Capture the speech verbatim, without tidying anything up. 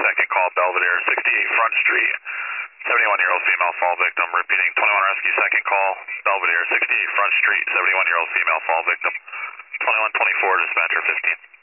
second call, Belvedere, sixty-eight Front Street, seventy-one-year-old female fall victim. Repeating, twenty-one Rescue, second call, Belvedere, sixty-eight Front Street, seventy-one-year-old female fall victim. twenty-one twenty-four, dispatcher fifteen.